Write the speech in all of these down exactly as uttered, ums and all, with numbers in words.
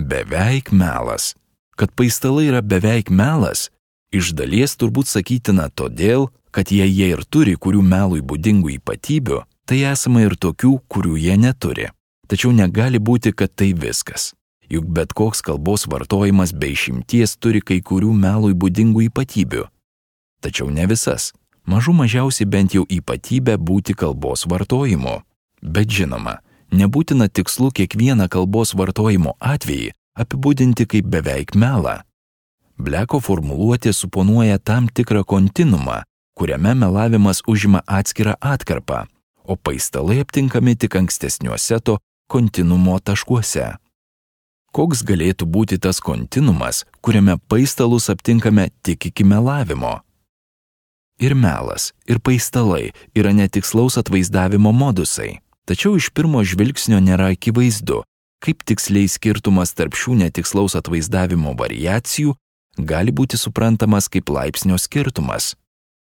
Beveik melas. Kad paistalai yra beveik melas, iš dalies turbūt sakytina todėl, kad jei jie ir turi kurių melui būdingų ypatybių, tai esama ir tokių, kurių jie neturi. Tačiau negali būti, kad tai viskas. Juk bet koks kalbos vartojimas be išimties turi kai kurių melui būdingų ypatybių. Tačiau ne visas. Mažų mažiausiai bent jau ypatybė būti kalbos vartojimu. Bet žinoma, nebūtina tikslu kiekvieną kalbos vartojimo atvejį apibūdinti kaip beveik melą. Bleko formuluotė suponuoja tam tikrą kontinumą, kuriame melavimas užima atskirą atkarpą, o paistalai aptinkami tik ankstesniuose to kontinumo taškuose. Koks galėtų būti tas kontinumas, kuriame paistalus aptinkame tik iki melavimo? Ir melas, ir paistalai yra netikslaus atvaizdavimo modusai, tačiau iš pirmo žvilgsnio nėra akivaizdu, kaip tiksliai skirtumas tarp šių netikslaus atvaizdavimo variacijų gali būti suprantamas kaip laipsnio skirtumas.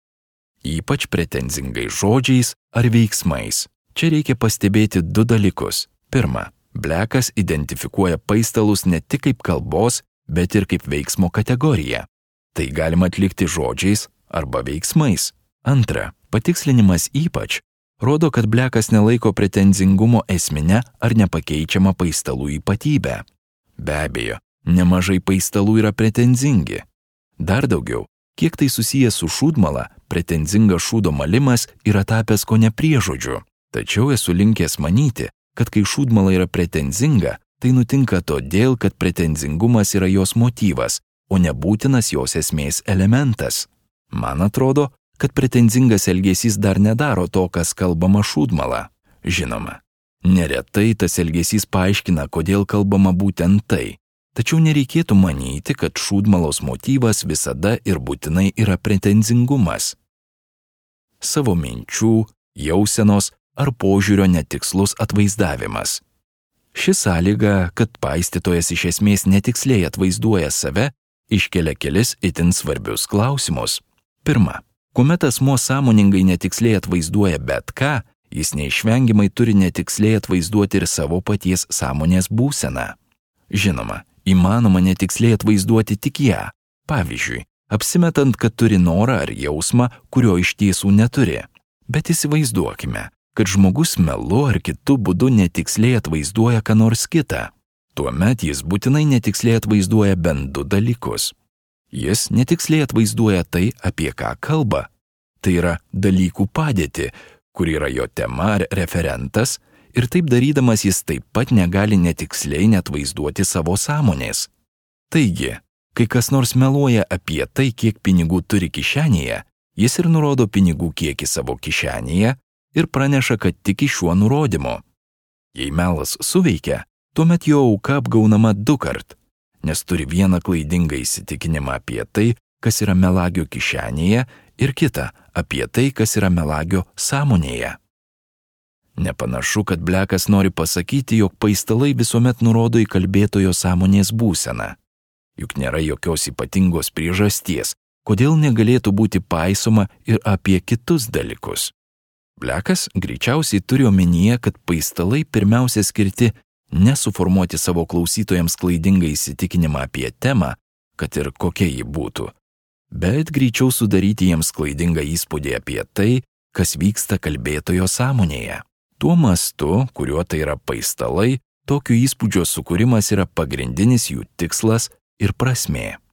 Ypač pretenzingais žodžiais ar veiksmais. Čia reikia pastebėti du dalykus. Pirma, Blekas identifikuoja paistalus ne tik kaip kalbos, bet ir kaip veiksmo kategoriją. Tai galima atlikti žodžiais arba veiksmais. Antra, patikslinimas ypač rodo, kad Blekas nelaiko pretenzingumo esminę ar nepakeičiamą paistalų ypatybę. Be abejo, nemažai paistalų yra pretenzingi. Dar daugiau, kiek tai susijęs su šūdmala, pretenzingas šūdo malimas yra tapęs kone priežodžiu. Tačiau esu linkęs manyti, kad kai šūdmala yra pretenzinga, tai nutinka todėl, kad pretenzingumas yra jos motyvas, o nebūtinas jos esmės elementas. Man atrodo, kad pretenzingas elgesys dar nedaro to, kas kalbama šūdmala. Žinoma, neretai tas elgesys paaiškina, kodėl kalbama būtent tai. Tačiau nereikėtų manyti, kad šūdmalos motyvas visada ir būtinai yra pretenzingumas. Savo minčių, jausenos ar požiūrio netikslus atvaizdavimas. Ši sąlyga, kad paistytojas iš esmės netiksliai atvaizduoja save, iškelia kelis itin svarbius klausimus. Pirma, kuomet asmuo sąmoningai netiksliai atvaizduoja bet ką, jis neišvengiamai turi netiksliai atvaizduoti ir savo paties sąmonės būseną. Žinoma, įmanoma netiksliai atvaizduoti tik ją, pavyzdžiui, apsimetant, kad turi norą ar jausmą, kurio iš tiesų neturi. Bet įsivaizduokime, kad žmogus melu ar kitu būdu netiksliai atvaizduoja ką nors kitą. Tuomet jis būtinai netiksliai atvaizduoja bent du dalykus. Jis netiksliai atvaizduoja tai, apie ką kalba. Tai yra dalykų padėtį, kur yra jo tema ar referentas, ir taip darydamas jis taip pat negali netiksliai netvaizduoti savo sąmonės. Taigi, kai kas nors meluoja apie tai, kiek pinigų turi kišenėje, jis ir nurodo pinigų kiekį savo kišenėje ir praneša, kad tiki šiuo nurodymu. Jei melas suveikia, tuomet jo auka apgaunama du kart, nes turi vieną klaidingą įsitikinimą apie tai, kas yra melagio kišenėje, ir kitą apie tai, kas yra melagio sąmonėje. Nepanašu, kad Blekas nori pasakyti, jog paistalai visuomet nurodo į kalbėtojo sąmonės būseną. Juk nėra jokios ypatingos priežasties, kodėl negalėtų būti paisoma ir apie kitus dalykus. Blekas greičiausiai turi omenyje, kad paistalai pirmiausia skirti nesuformuoti savo klausytojams klaidingą įsitikinimą apie temą, kad ir kokia ji būtų, bet greičiau sudaryti jiems klaidingą įspūdį apie tai, kas vyksta kalbėtojo sąmonėje. Tuo mastu, kuriuo tai yra paistalai, tokio įspūdžio sukūrimas yra pagrindinis jų tikslas ir prasmė.